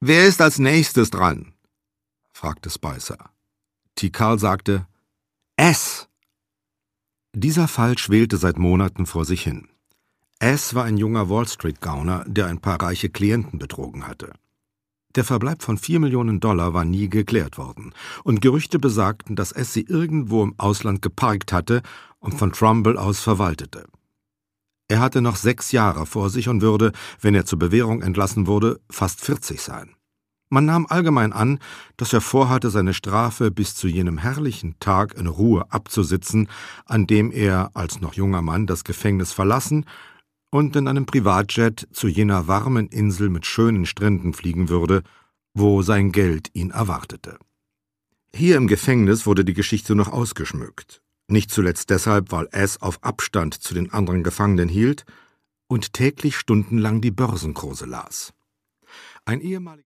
»Wer ist als nächstes dran?« fragte Spicer. Tikal sagte, »S.« Dieser Fall schwelte seit Monaten vor sich hin. S. war ein junger Wall-Street-Gauner, der ein paar reiche Klienten betrogen hatte. Der Verbleib von $4 Millionen war nie geklärt worden, und Gerüchte besagten, dass S. sie irgendwo im Ausland geparkt hatte und von Trumbull aus verwaltete. Er hatte noch 6 Jahre vor sich und würde, wenn er zur Bewährung entlassen wurde, fast 40 sein. Man nahm allgemein an, dass er vorhatte, seine Strafe bis zu jenem herrlichen Tag in Ruhe abzusitzen, an dem er als noch junger Mann das Gefängnis verlassen und in einem Privatjet zu jener warmen Insel mit schönen Stränden fliegen würde, wo sein Geld ihn erwartete. Hier im Gefängnis wurde die Geschichte noch ausgeschmückt. Nicht zuletzt deshalb, weil S. auf Abstand zu den anderen Gefangenen hielt und täglich stundenlang die Börsenkurse las. Ein ehemaliger